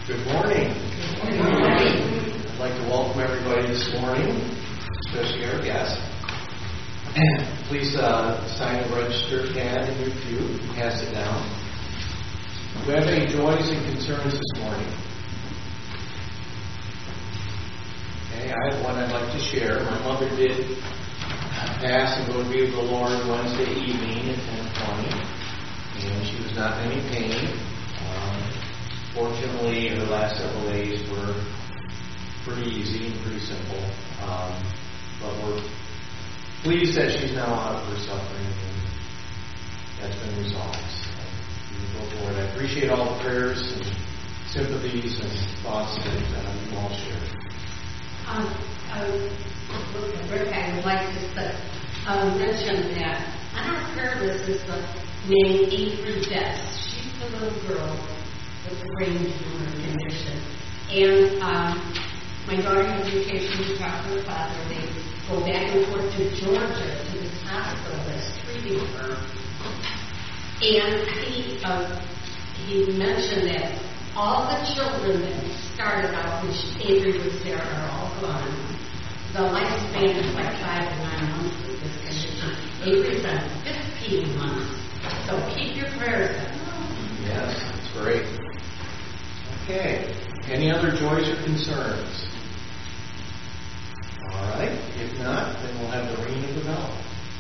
Good morning. Good morning. I'd like to welcome everybody this morning, especially our guests. Please sign the register pad in your pew and pass it down. Do we have any joys and concerns this morning? Okay, I have one I'd like to share. My mother did pass and go to be with the Lord Wednesday evening at 10:20, and she was not in any pain. Fortunately, the last several days were pretty easy and pretty simple. But we're pleased that she's now out of her suffering and that's been resolved. So we go forward. I appreciate all the prayers and sympathies and thoughts that you all share. Rick, I would like to mention that on our prayer list is the name Avery Bess. She's the little girl with the brain tumor condition. And my daughter has vacation to talk to her father. They go back and forth to Georgia to this hospital that's treating her. And he mentioned that all the children that started out when Avery was there are all gone. The lifespan is like 5 to 9 months with this condition. Avery's on 15 months. So keep your prayers up. Yes, that's great. Okay. Any other joys or concerns? All right. If not, then we'll have the ringing of the bell.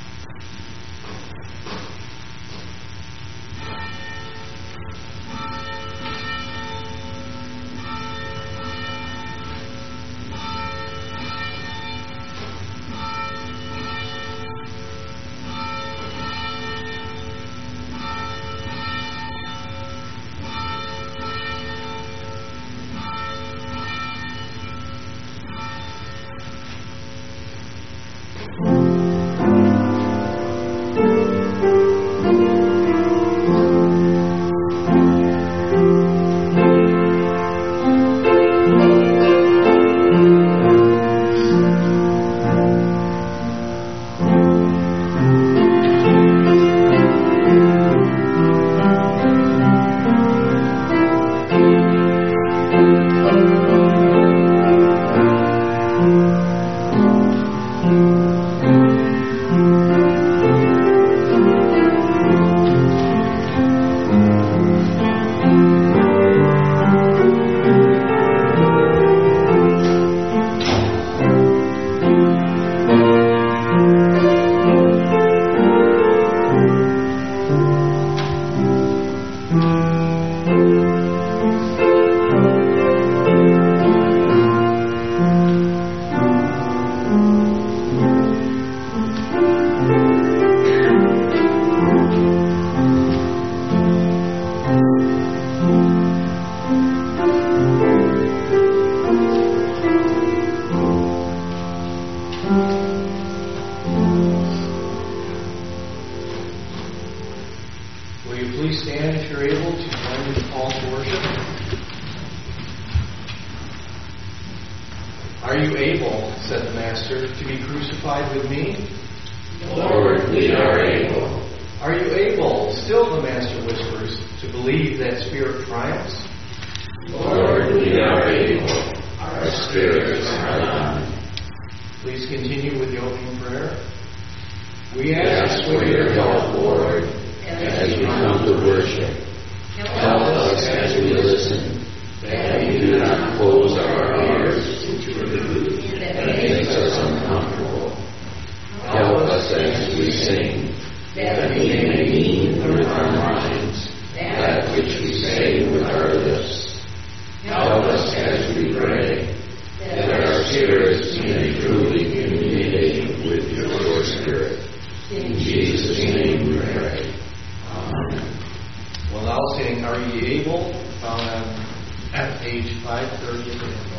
At page 530 of the hymnal.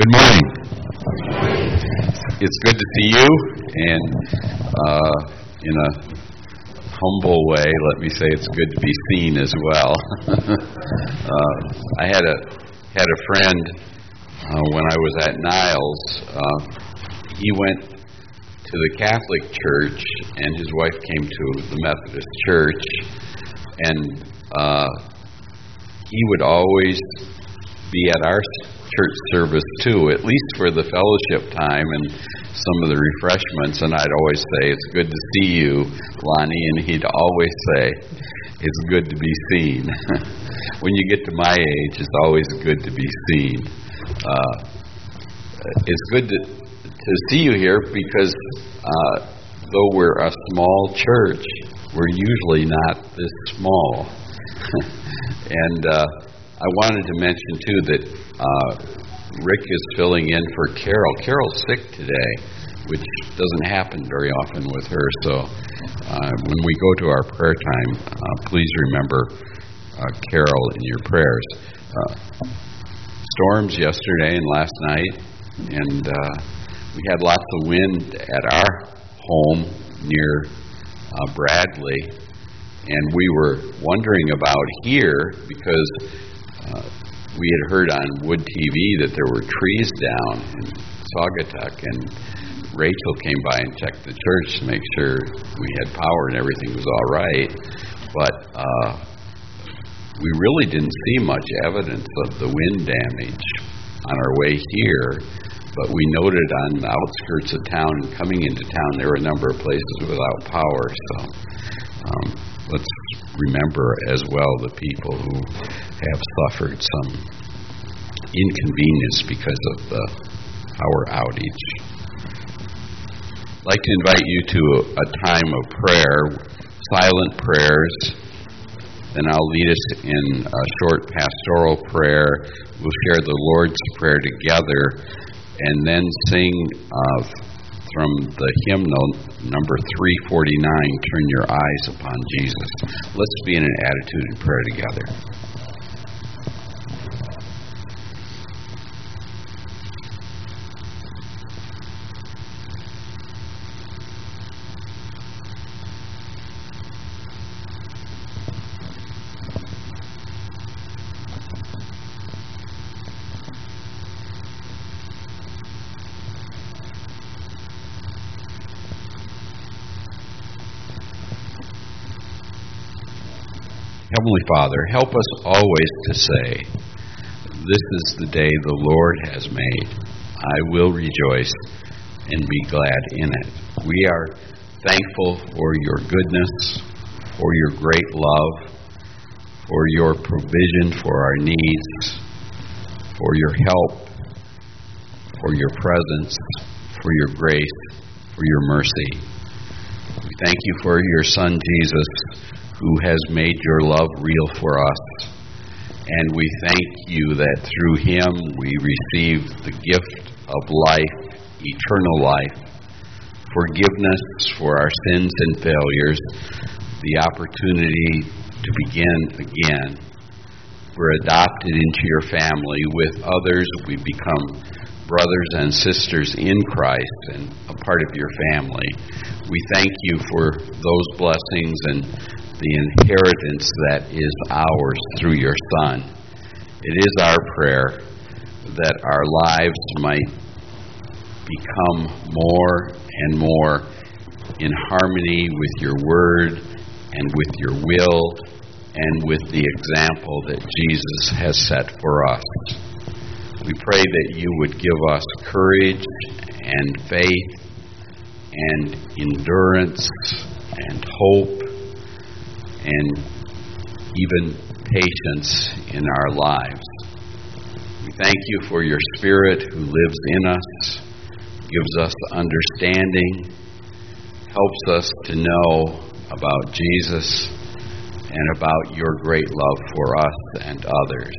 Good morning. It's good to see you, and in a humble way, let me say it's good to be seen as well. I had a friend when I was at Niles. He went to the Catholic Church, and his wife came to the Methodist Church, and he would always be at our church service too, at least for the fellowship time and some of the refreshments, and I'd always say, "It's good to see you, Lonnie," and he'd always say, "It's good to be seen." When you get to my age, it's always good to be seen. It's good to see you here because though we're a small church, we're usually not this small. And I wanted to mention, too, that Rick is filling in for Carol. Carol's sick today, which doesn't happen very often with her. So when we go to our prayer time, please remember Carol in your prayers. Storms yesterday and last night, and we had lots of wind at our home near Bradley, and we were wondering about here because we had heard on Wood TV that there were trees down in Saugatuck, and Rachel came by and checked the church to make sure we had power and everything was all right. But we really didn't see much evidence of the wind damage on our way here. But we noted on the outskirts of town and coming into town, there were a number of places without power. So let's remember as well the people who have suffered some inconvenience because of the power outage. I'd like to invite you to a time of prayer, silent prayers. Then I'll lead us in a short pastoral prayer. We'll share the Lord's Prayer together, and then sing from the hymnal number 349, Turn Your Eyes Upon Jesus. Let's be in an attitude of prayer together. Heavenly Father, help us always to say, "This is the day the Lord has made. I will rejoice and be glad in it." We are thankful for your goodness, for your great love, for your provision for our needs, for your help, for your presence, for your grace, for your mercy. We thank you for your Son, Jesus, who has made your love real for us. And we thank you that through him we receive the gift of life, eternal life, forgiveness for our sins and failures, the opportunity to begin again. We're adopted into your family. With others, we become brothers and sisters in Christ and a part of your family. We thank you for those blessings and the inheritance that is ours through your Son. It is our prayer that our lives might become more and more in harmony with your word and with your will and with the example that Jesus has set for us. We pray that you would give us courage and faith and endurance and hope and even patience in our lives. We thank you for your Spirit who lives in us, gives us understanding, helps us to know about Jesus and about your great love for us and others.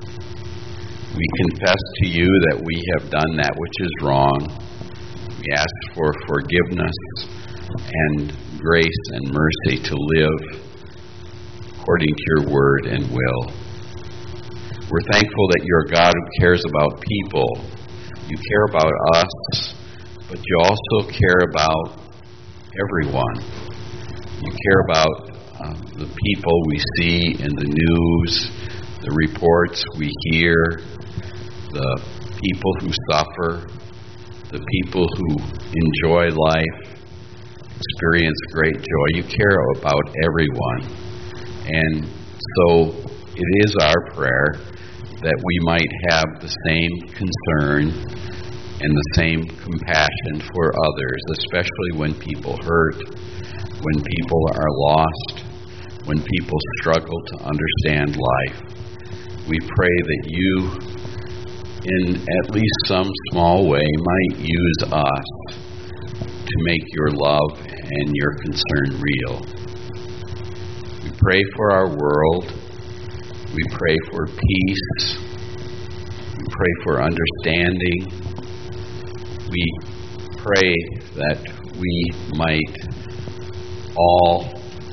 We confess to you that we have done that which is wrong. We ask for forgiveness and grace and mercy to live according to your word and will. We're thankful that you're a God who cares about people. You care about us, but you also care about everyone. You care about the people we see in the news, the reports we hear, the people who suffer, the people who enjoy life, experience great joy. You care about everyone. And so it is our prayer that we might have the same concern and the same compassion for others, especially when people hurt, when people are lost, when people struggle to understand life. We pray that you, in at least some small way, might use us to make your love and your concern real. We pray for our world. We pray for peace. We pray for understanding. We pray that we might all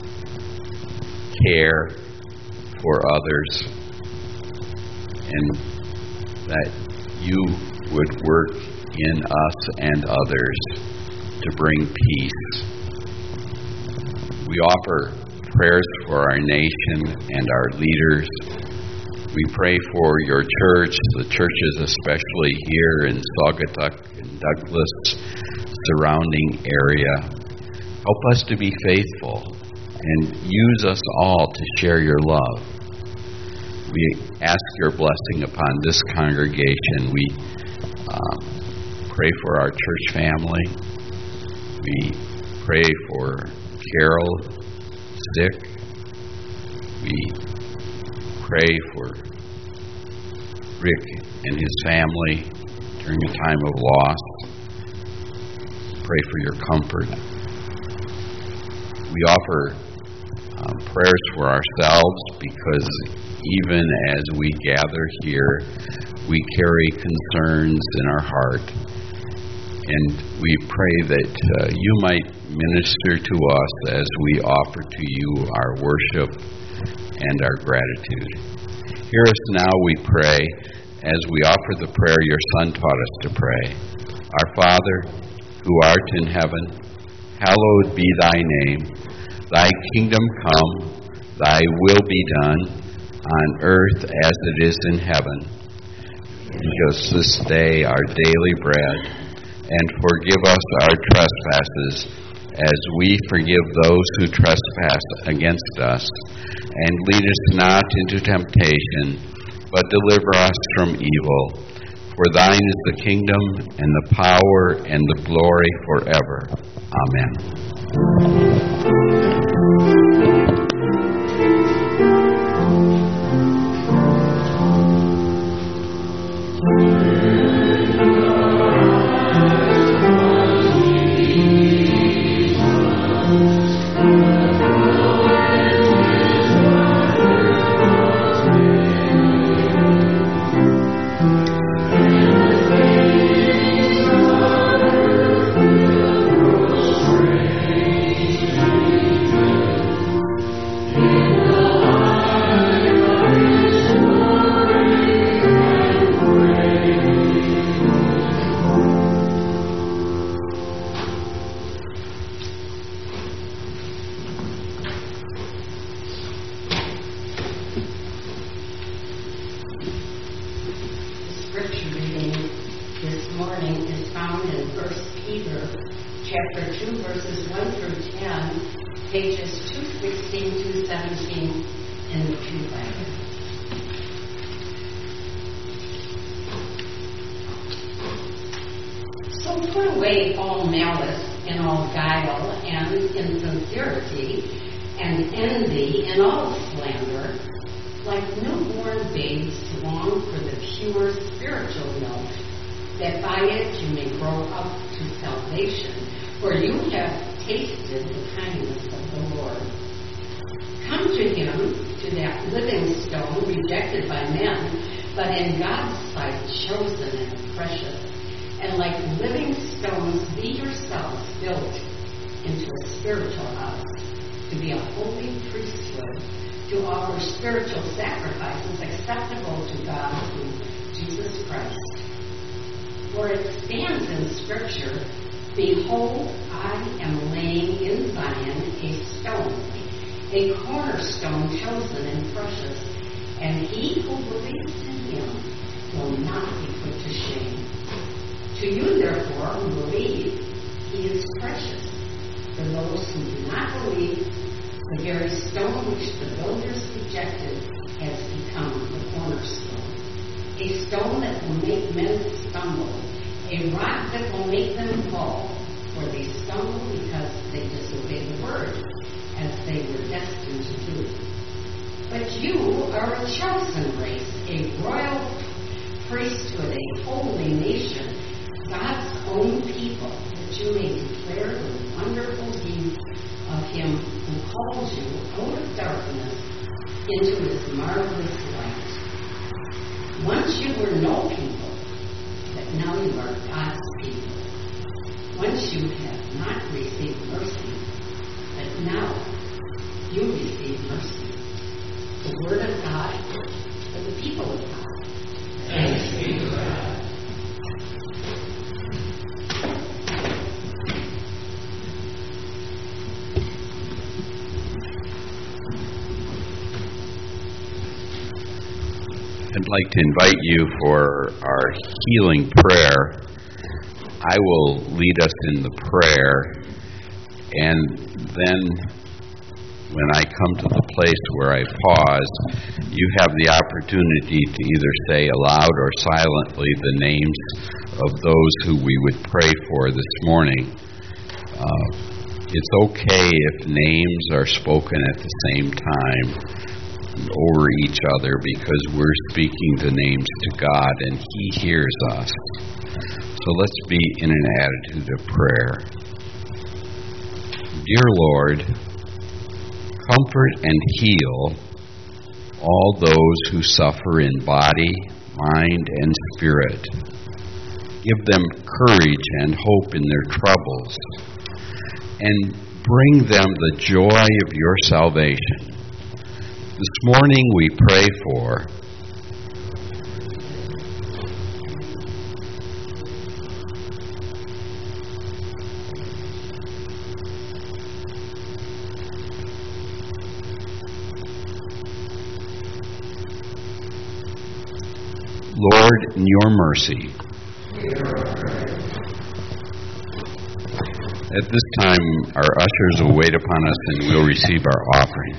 care for others, and that you would work in us and others to bring peace. We offer prayers for our nation and our leaders. We pray for your church, the churches especially here in Saugatuck and Douglas, surrounding area. Help us to be faithful and use us all to share your love. We ask your blessing upon this congregation. We pray for our church family. We pray for Carol, sick. We pray for Rick and his family during a time of loss. Pray for your comfort. We offer prayers for ourselves, because even as we gather here, we carry concerns in our heart. And we pray that you might minister to us as we offer to you our worship and our gratitude. Hear us now, we pray, as we offer the prayer your Son taught us to pray. Our Father, who art in heaven, hallowed be thy name. Thy kingdom come, thy will be done, on earth as it is in heaven. Give us this day our daily bread, and forgive us our trespasses, as we forgive those who trespass against us. And lead us not into temptation, but deliver us from evil. For thine is the kingdom, and the power, and the glory forever. Amen. For it stands in Scripture, Behold, I am laying in Zion a stone, a cornerstone chosen and precious, and he who believes in him will not be put to shame. To you, therefore, who believe, he is precious. For those who do not believe, the very stone which the builders rejected has become the cornerstone, a stone that will make men stumble, a rock that will make them fall, for they stumble because they disobey the word, as they were destined to do. But you are a chosen race, a royal priesthood, a holy nation, God's own people, that you may declare the wonderful deeds of him who called you out of darkness into his marvelous light. Once you were no people, but now you are God's people. Once you have not received mercy, but now you receive mercy. The word of God for the people of God. Thanks be to God. I'd like to invite you for our healing prayer. I will lead us in the prayer, and then when I come to the place where I pause, you have the opportunity to either say aloud or silently the names of those who we would pray for this morning. It's okay if names are spoken at the same time over each other, because we're speaking the names to God and he hears us. So let's be in an attitude of prayer. Dear Lord, comfort and heal all those who suffer in body, mind, and spirit. Give them courage and hope in their troubles, and bring them the joy of your salvation. This morning we pray for Lord, in your mercy. At this time, our ushers will wait upon us and we'll receive our offering.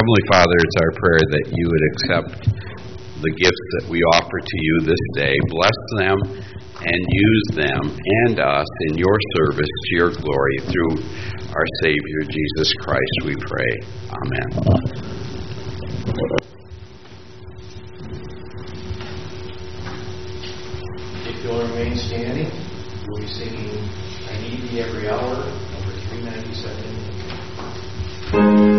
Heavenly Father, it's our prayer that you would accept the gifts that we offer to you this day. Bless them and use them and us in your service to your glory through our Savior, Jesus Christ, we pray. Amen. If you'll remain standing, we'll be singing I Need Thee Every Hour, number 397.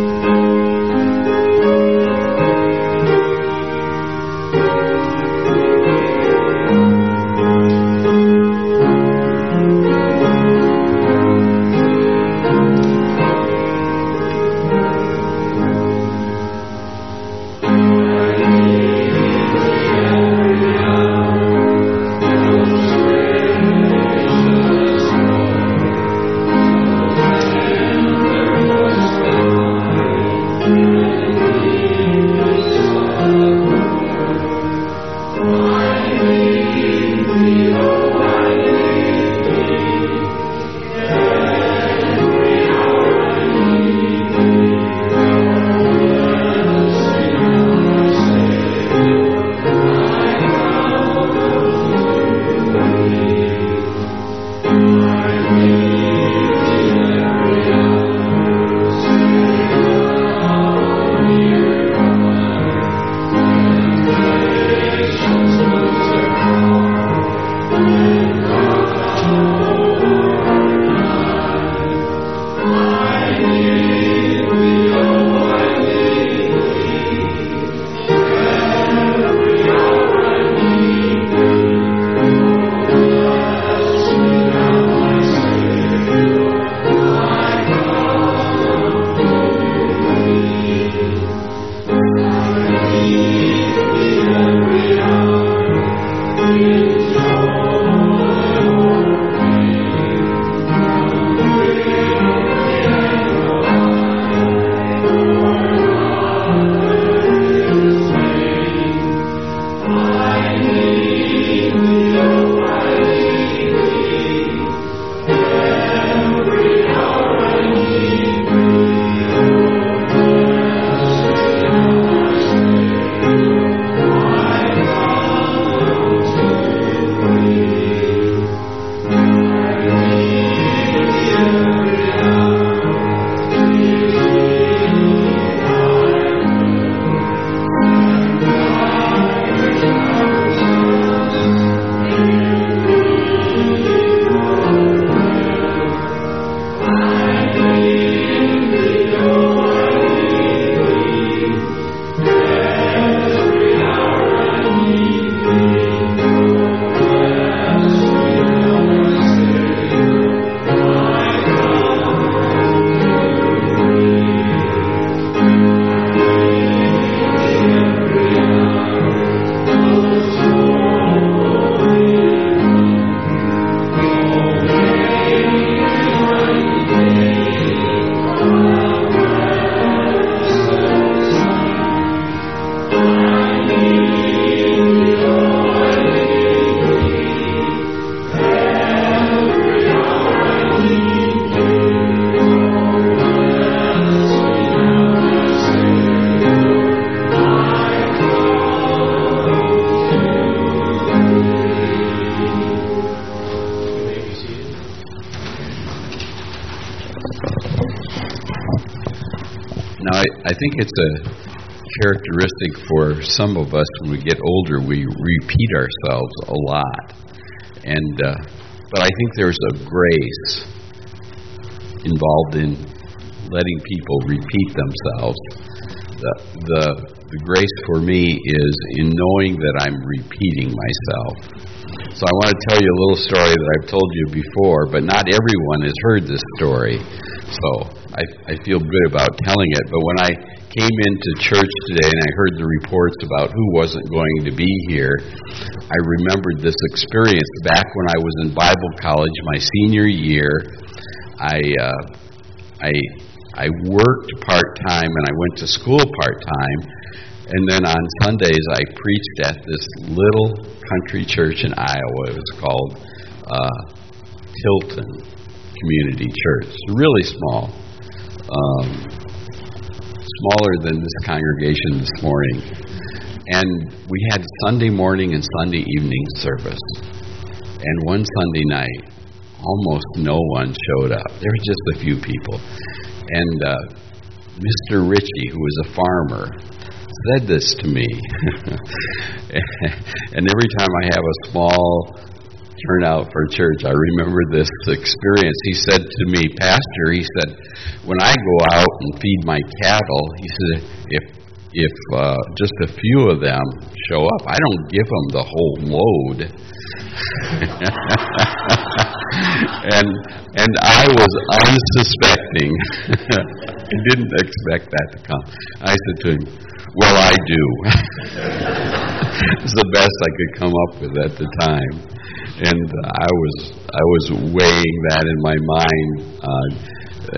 I think it's a characteristic for some of us when we get older. We repeat ourselves a lot, but I think there's a grace involved in letting people repeat themselves. The grace for me is in knowing that I'm repeating myself. So I want to tell you a little story that I've told you before, but not everyone has heard this story. So I feel good about telling it. But when I came into church today and I heard the reports about who wasn't going to be here, I remembered this experience back when I was in Bible college my senior year. I worked part-time and I went to school part-time, and then on Sundays I preached at this little country church in Iowa. It was called Tilton Community Church. Really small. smaller than this congregation this morning. And we had Sunday morning and Sunday evening service. And one Sunday night, almost no one showed up. There were just a few people. And Mr. Ritchie, who was a farmer, said this to me. And every time I have a small turnout for church, I remember this experience. He said to me, Pastor, he said, when I go out and feed my cattle, he said, if just a few of them show up, I don't give them the whole load. and I was unsuspecting. I didn't expect that to come. I said to him, well, I do. It's the best I could come up with at the time. And I was weighing that in my mind.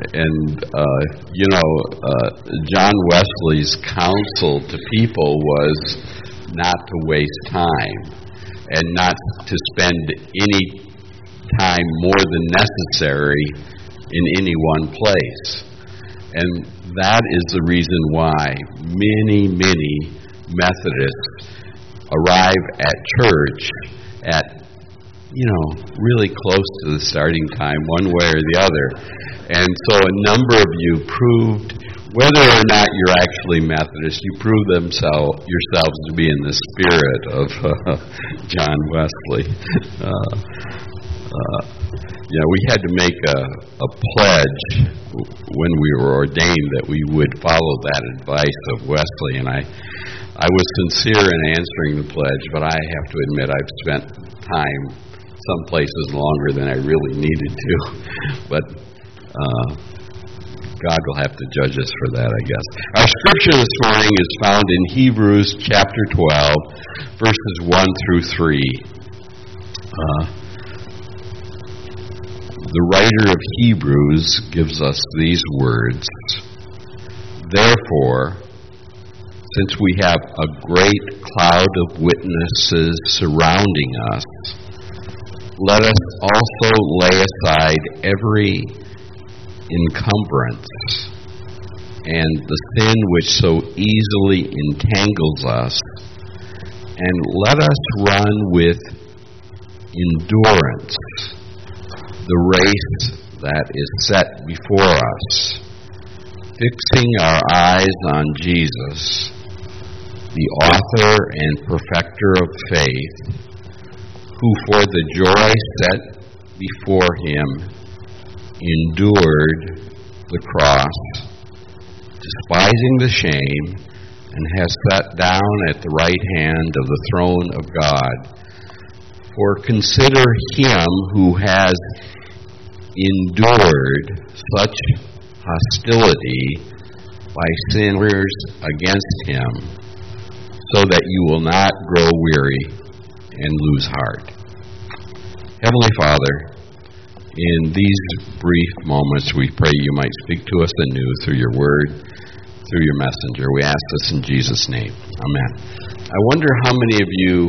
John Wesley's counsel to people was not to waste time and not to spend any time more than necessary in any one place. And that is the reason why many, many Methodists arrive at church at, really close to the starting time, one way or the other. And so a number of you proved, whether or not you're actually Methodist, you proved yourselves to be in the spirit of John Wesley. We had to make a pledge when we were ordained that we would follow that advice of Wesley, and I was sincere in answering the pledge, but I have to admit I've spent time some places longer than I really needed to. But God will have to judge us for that, I guess. Our scripture this morning is found in Hebrews chapter 12, verses 1 through 3. The writer of Hebrews gives us these words. Therefore, since we have a great cloud of witnesses surrounding us, let us also lay aside every encumbrance and the sin which so easily entangles us, and let us run with endurance the race that is set before us, fixing our eyes on Jesus, the author and perfecter of faith, who for the joy set before him endured the cross, despising the shame, and has sat down at the right hand of the throne of God. For consider him who has endured such hostility by sinners against him, so that you will not grow weary and lose heart. Heavenly Father, in these brief moments we pray you might speak to us anew through your word, through your messenger. We ask this in Jesus' name. Amen. I wonder how many of you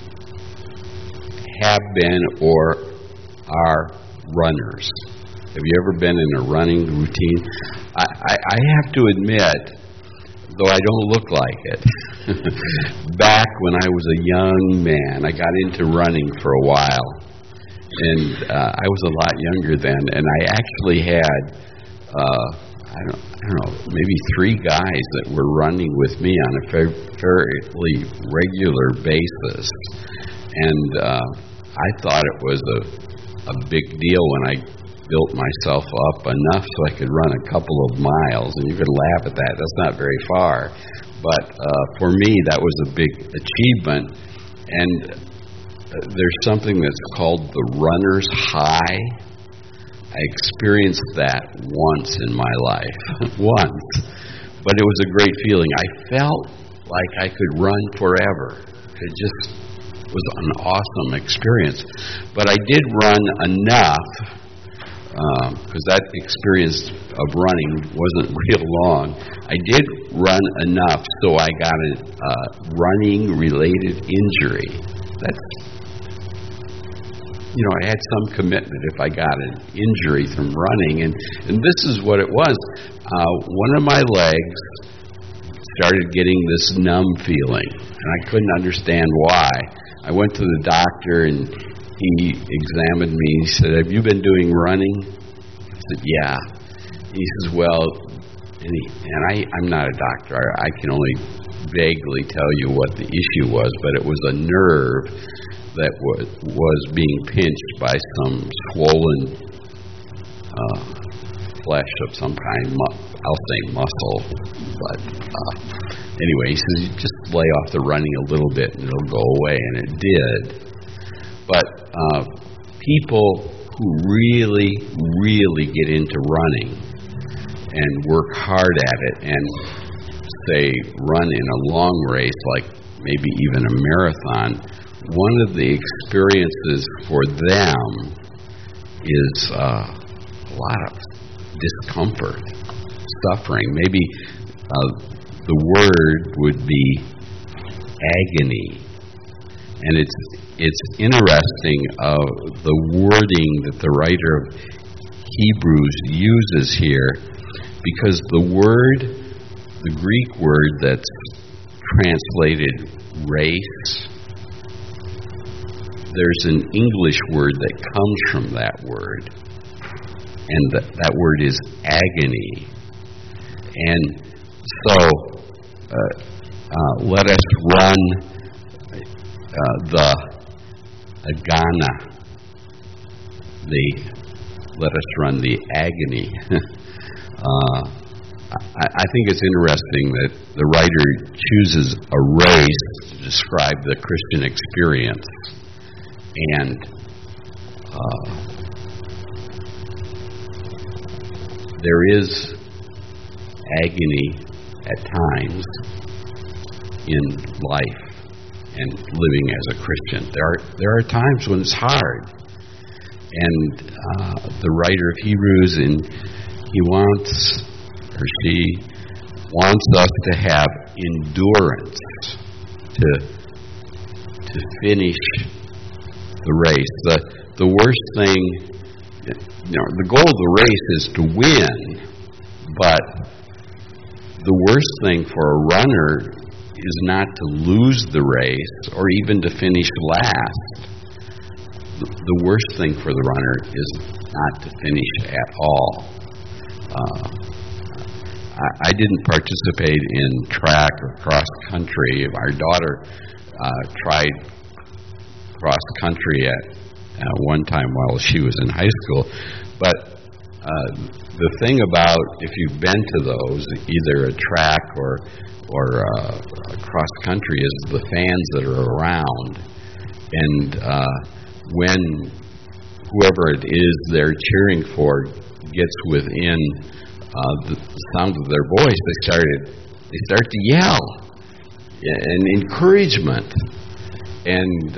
have been or are runners. Have you ever been in a running routine? I have to admit, though I don't look like it, back when I was a young man, I got into running for a while. And I was a lot younger then, and I actually had, I don't know, maybe 3 guys that were running with me on a fairly regular basis. And I thought it was a big deal when I built myself up enough so I could run a couple of miles. And you could laugh at that. That's not very far. But for me, that was a big achievement. And there's something that's called the runner's high. I experienced that once in my life. Once. But it was a great feeling. I felt like I could run forever. It just was an awesome experience. But I did run enough, because that experience of running wasn't real long. I did run enough so I got a running-related injury. I had some commitment if I got an injury from running. And this is what it was. One of my legs started getting this numb feeling, and I couldn't understand why. I went to the doctor, and he examined me. He said, "Have you been doing running?" I said, "Yeah." He says, "Well," I'm not a doctor. I can only vaguely tell you what the issue was, but it was a nerve that was being pinched by some swollen flesh of some kind. I'll say muscle, but anyway, he says, "You just lay off the running a little bit and it'll go away," and it did. But people who really, really get into running and work hard at it and, say, run in a long race, like maybe even a marathon, one of the experiences for them is a lot of discomfort, suffering. Maybe the word would be agony. And it's interesting the wording that the writer of Hebrews uses here, because the Greek word that's translated race, there's an English word that comes from that word, and that word is agony. And so let us run the agana. Let us run the agony. I think it's interesting that the writer chooses a race to describe the Christian experience. And there is agony at times in life and living as a Christian. There are times when it's hard. And the writer of Hebrews, he wants, or she wants us to have endurance to finish the race. The worst thing, the goal of the race is to win, but the worst thing for a runner is not to lose the race or even to finish last. The worst thing for the runner is not to finish at all. I didn't participate in track or cross country. Our daughter tried cross country at one time while she was in high school. But the thing about, if you've been to those, either a track or a cross country, is the fans that are around. And when whoever it is they're cheering for gets within the sound of their voice, they start to yell and encouragement. And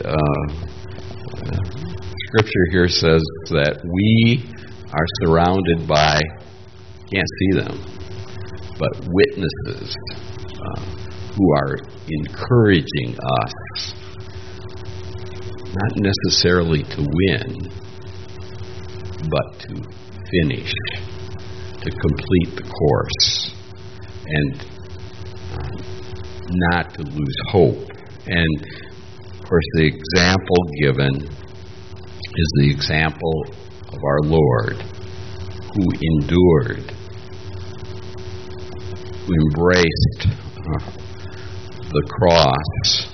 Scripture here says that we are surrounded by, can't see them, but witnesses who are encouraging us, not necessarily to win, but to finish, to complete the course, and not to lose hope. And of course, the example given is the example of our Lord, who endured, who embraced the cross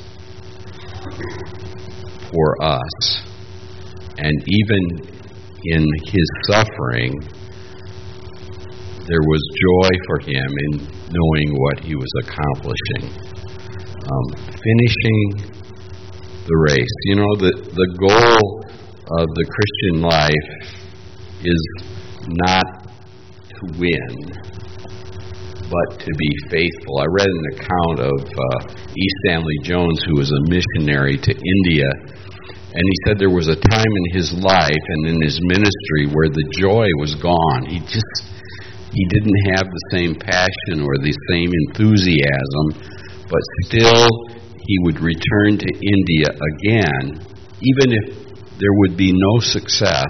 for us. And even in his suffering, there was joy for him in knowing what he was accomplishing. Finishing the race. You know, the goal of the Christian life is not to win, but to be faithful. I read an account of E. Stanley Jones, who was a missionary to India, and he said there was a time in his life and in his ministry where the joy was gone. He didn't have the same passion or the same enthusiasm, but still he would return to India again, even if there would be no success,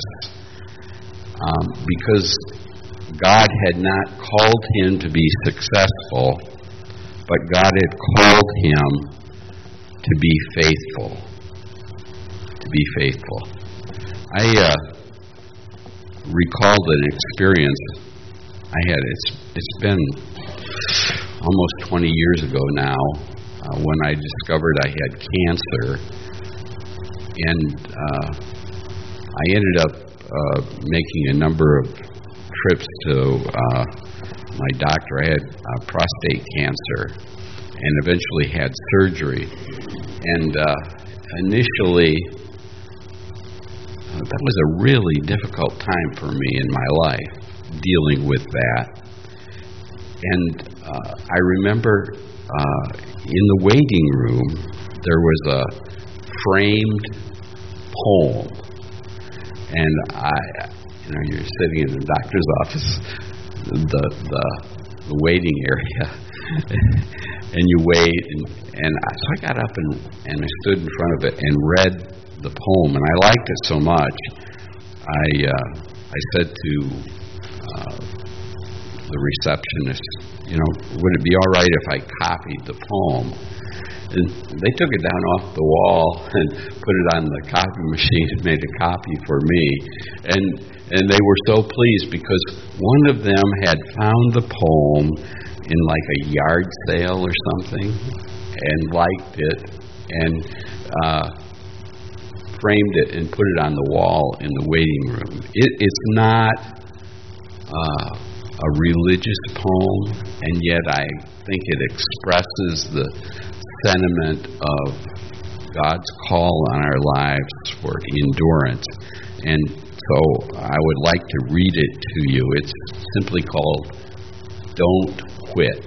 because God had not called him to be successful, but God had called him to be faithful. To be faithful. I recalled an experience I had. It's been almost 20 years ago now when I discovered I had cancer, and I ended up making a number of trips to my doctor. I had prostate cancer and eventually had surgery. And initially, that was a really difficult time for me in my life, dealing with that. And I remember in the waiting room, there was a framed poem. And you're sitting in the doctor's office, the waiting area, and you wait. And so I got up and I stood in front of it and read the poem, and I liked it so much. I said to the receptionist, would it be all right if I copied the poem? And they took it down off the wall and put it on the copy machine and made a copy for me. And they were so pleased because one of them had found the poem in like a yard sale or something and liked it and framed it and put it on the wall in the waiting room. It's not a religious poem, and yet I think it expresses the sentiment of God's call on our lives for endurance. And so I would like to read it to you. It's simply called Don't Quit.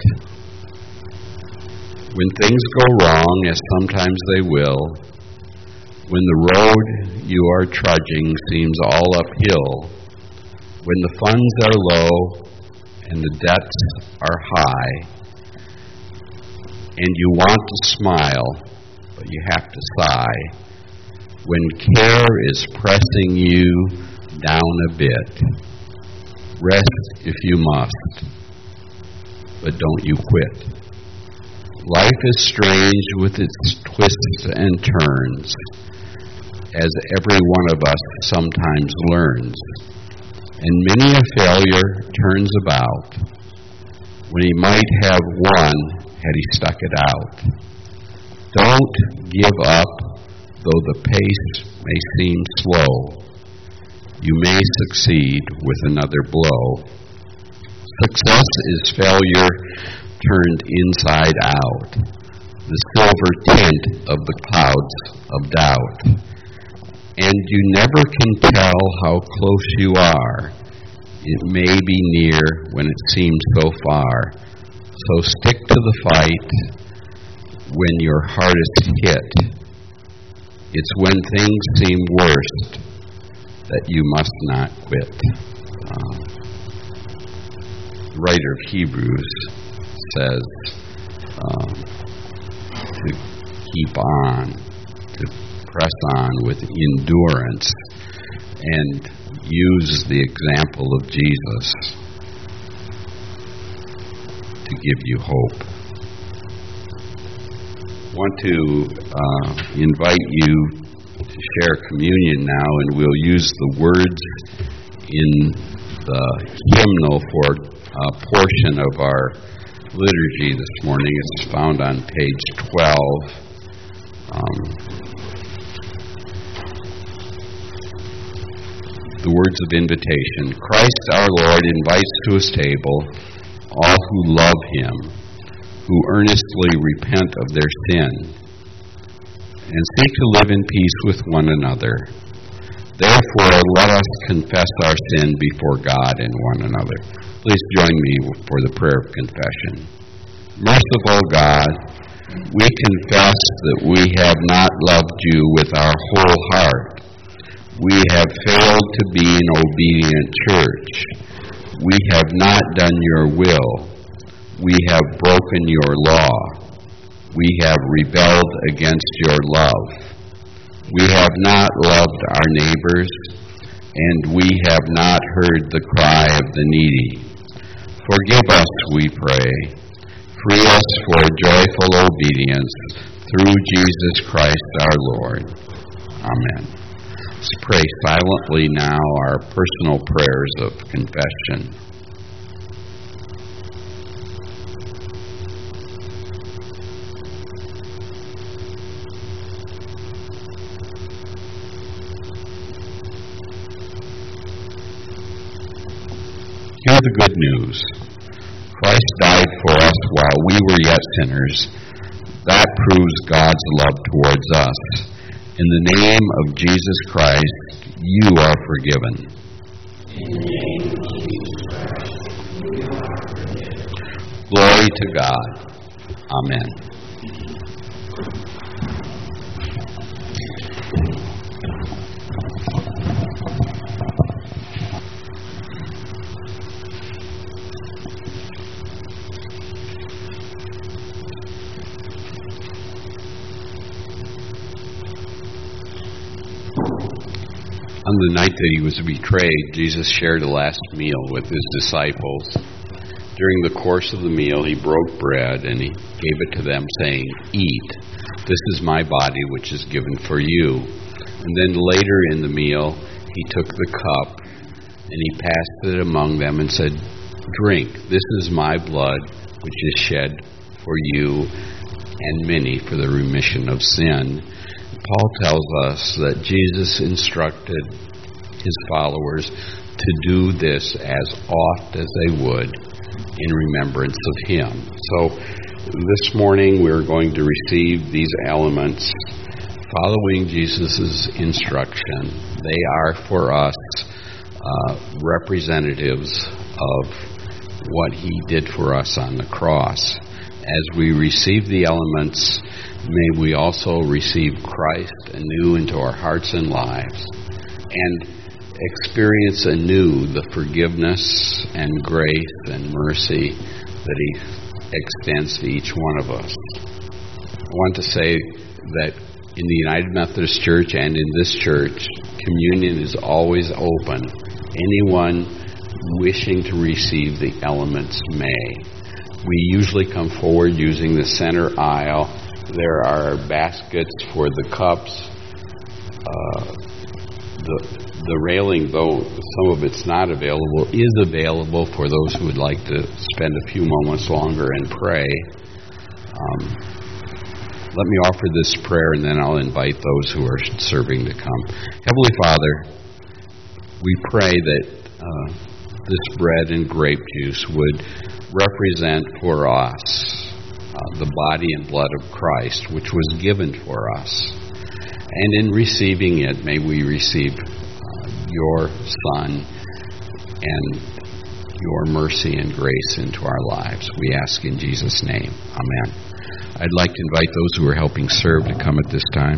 When things go wrong, as sometimes they will, when the road you are trudging seems all uphill, when the funds are low and the debts are high, and you want to smile, but you have to sigh, when care is pressing you down a bit, rest if you must, but don't you quit. Life is strange with its twists and turns, as every one of us sometimes learns, and many a failure turns about when he might have won had he stuck it out. Don't give up, though the pace may seem slow. You may succeed with another blow. Success is failure turned inside out, the silver tint of the clouds of doubt. And you never can tell how close you are. It may be near when it seems so far. So stick to the fight when your hardest hit. It's when things seem worst that you must not quit. The writer of Hebrews says to keep on, to press on with endurance, and use the example of Jesus to give you hope. I want to invite you to share communion now, and we'll use the words in the hymnal for a portion of our liturgy this morning. It's found on page 12. The words of invitation. Christ our Lord invites to his table all who love him, who earnestly repent of their sin, and seek to live in peace with one another. Therefore, let us confess our sin before God and one another. Please join me for the prayer of confession. Merciful God, we confess that we have not loved you with our whole heart. We have failed to be an obedient church. We have not done your will. We have broken your law. We have rebelled against your love. We have not loved our neighbors, and we have not heard the cry of the needy. Forgive us, we pray, free us for joyful obedience through Jesus Christ our Lord. Amen. Let's pray silently now our personal prayers of confession. Hear the good news. Christ died for us while we were yet sinners. That proves God's love towards us. In the name of Jesus Christ, you are forgiven. In the name of Jesus Christ, you are forgiven. Glory to God. Amen. On the night that he was betrayed, Jesus shared a last meal with his disciples. During the course of the meal, he broke bread and he gave it to them, saying, "Eat. This is my body, which is given for you." And then later in the meal, he took the cup and he passed it among them and said, "Drink. This is my blood, which is shed for you and many for the remission of sin." Paul tells us that Jesus instructed his followers to do this as oft as they would in remembrance of him. So this morning we're going to receive these elements following Jesus' instruction. They are for us representatives of what he did for us on the cross. As we receive the elements, may we also receive Christ anew into our hearts and lives and experience anew the forgiveness and grace and mercy that he extends to each one of us. I want to say that in the United Methodist Church and in this church, communion is always open. Anyone wishing to receive the elements may. We usually come forward using the center aisle. There are baskets for the cups. The railing, though some of it's not available, is available for those who would like to spend a few moments longer and pray. Let me offer this prayer and then I'll invite those who are serving to come. Heavenly Father, we pray that this bread and grape juice would represent for us the body and blood of Christ, which was given for us. And in receiving it, may we receive your Son and your mercy and grace into our lives. We ask in Jesus' name. Amen. I'd like to invite those who are helping serve to come at this time.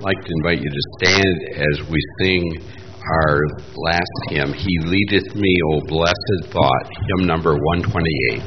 I'd like to invite you to stand as we sing our last hymn, He Leadeth Me, O Blessed Thought, hymn number 128.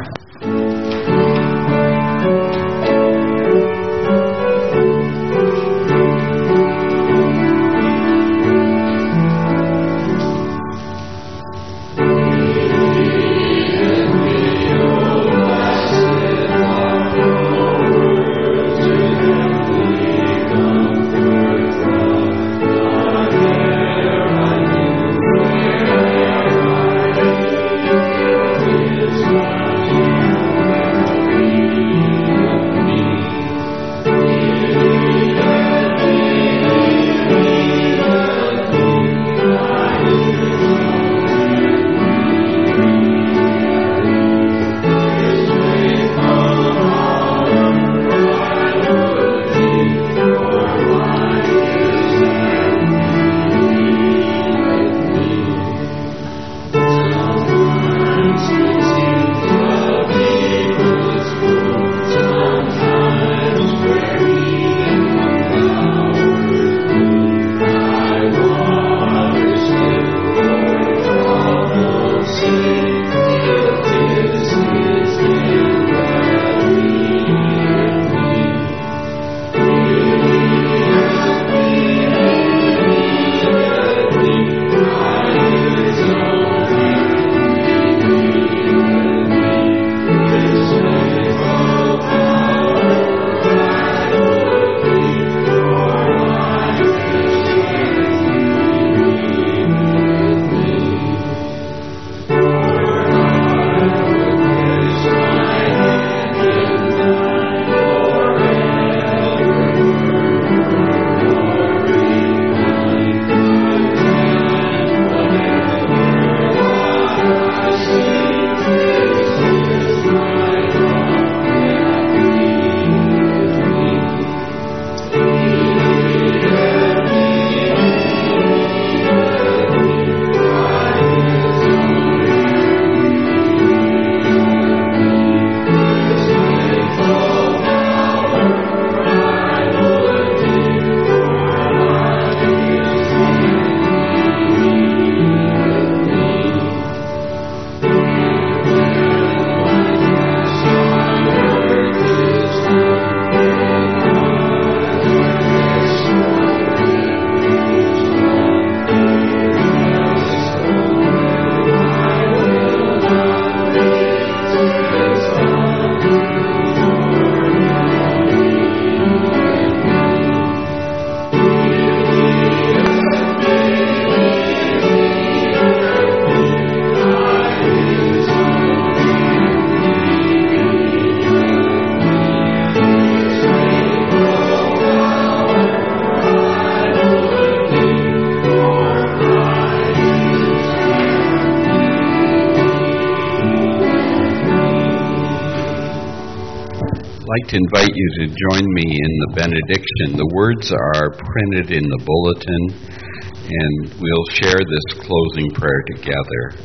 I'd like to invite you to join me in the benediction. The words are printed in the bulletin, and we'll share this closing prayer together.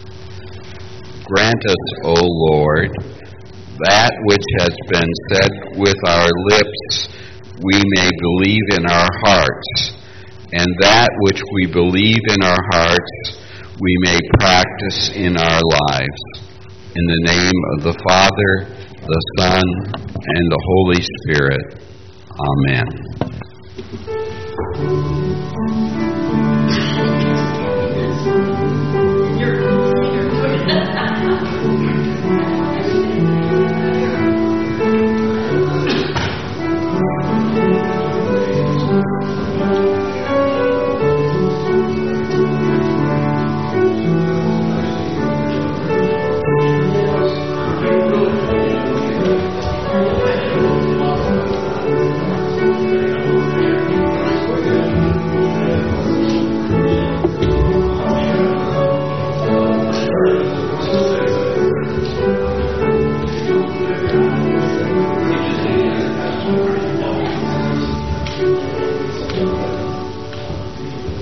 Grant us, O Lord, that which has been said with our lips we may believe in our hearts, and that which we believe in our hearts we may practice in our lives. In the name of the Father, the Son, and the Holy Spirit. Amen.